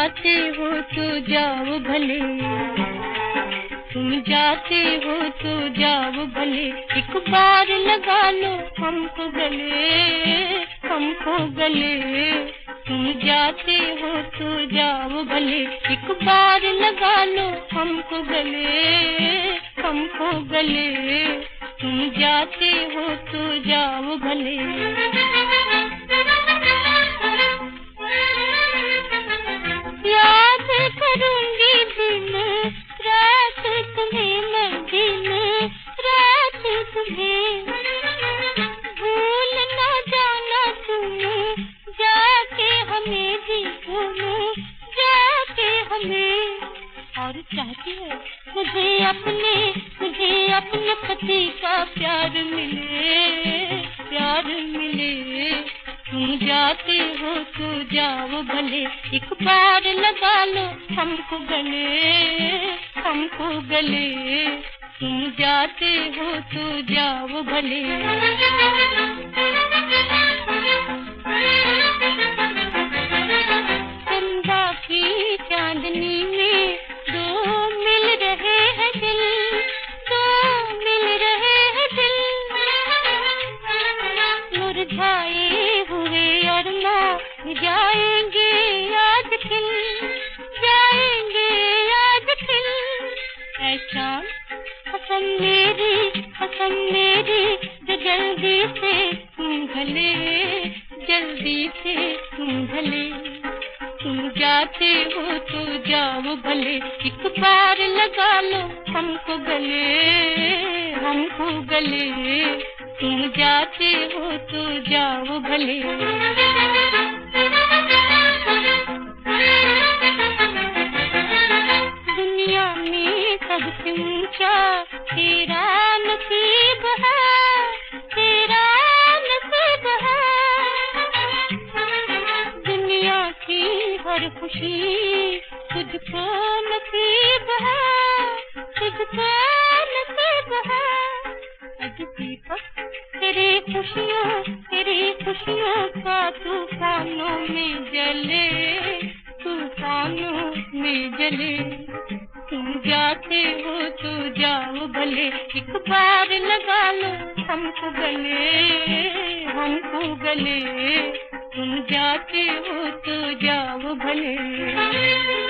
जाते हो तो जाओ भले, तुम जाते हो तो जाओ भले, एक बार लगा लो हमको गले, हमको गले। तुम जाते हो तो जाओ भले, एक बार लगा लो हमको गले, हमको गले। तुम जाते हो तो जाओ भले। याद करूंगी दिन रात तुम्हें, मैं दिन रात तुम्हें, भूल न जाना तुम जाके हमें भी भूलो जाके हमें। और चाहती है मुझे अपने पति का प्यार मिले, प्यार मिले। तुम जाते हो तो जाओ भले, एक बार लगा लो हमको गले, हमको गले। तुम जाते हो तो जाओ भले। चंदा की चांदनी में दो मिल रहे हैं दिल, दो मिल रहे हैं दिल। मुरझाए हुए अरमान जाएंगे आज खिल, जाएंगे आज खिल। ऐ शाम कसम मेरी जो जल्दी से तुम भले, जल्दी से तुम भले। तुम जाते हो तो जाओ भले, एक बार लगा लो हमको गले, हमको गले। तुम जाते हो तो जाओ भले। दुनिया में सबसे ऊंचा तेरा नसीब है, तेरा नसीब है। दुनिया की हर खुशी तुझको नसीब है, तुझको नसीब है। अज दीपक तेरी खुशियों का तूफानों में जले, तूफानों में जले। तुम जाते हो तो जाओ भले, एक बार लगा लो हमको गले, हमको गले। तुम जाते हो तो जाओ भले।